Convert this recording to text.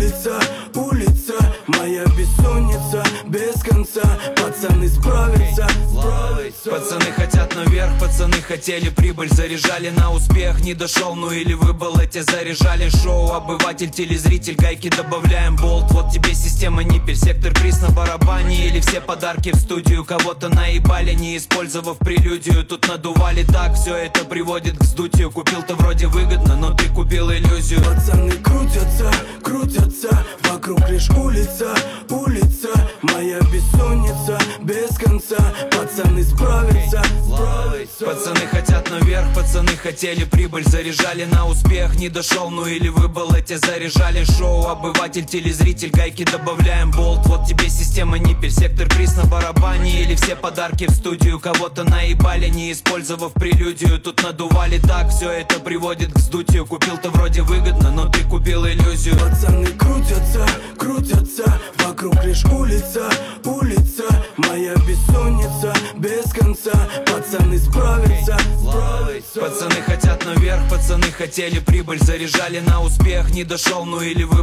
улица, улица, моя бессонница без конца. Пацаны справятся, справятся. Пацаны хотят наверх, пацаны хотели прибыль. Заряжали на успех, не дошел, ну или выбыл, эти заряжали шоу. Обыватель, телезритель, гайки добавляем болт. Вот тебе система ниппель, сектор приз на барабане. Или все подарки в студию, кого-то наебали, не использовав прелюдию. Тут надували так, все это приводит к вздутию. Купил-то вроде выгодно, но ты купил иллюзию. Пацаны крутятся, крутятся, вокруг лишь улица, улица, моя бессонница без конца. Пацаны справятся, справятся. Пацаны хотят наверх, пацаны хотели прибыль. Заряжали на успех, не дошел, ну или выбыл, эти заряжали шоу. Обыватель, телезритель, гайки добавляем болт. Вот тебе система ниппель, сектор приз на барабане. Или все подарки в студию, кого-то наебали, не использовав прелюдию. Тут надували так, все это приводит к вздутию. Купил-то вроде выгодно, но ты купил иллюзию. Пацаны крутятся, крутятся, вокруг лишь улица, улица, моя бессонница без конца. Пацаны справятся, справятся. Пацаны хотят наверх, пацаны хотели прибыль. Заряжали на успех, не дошел, ну или выбыл.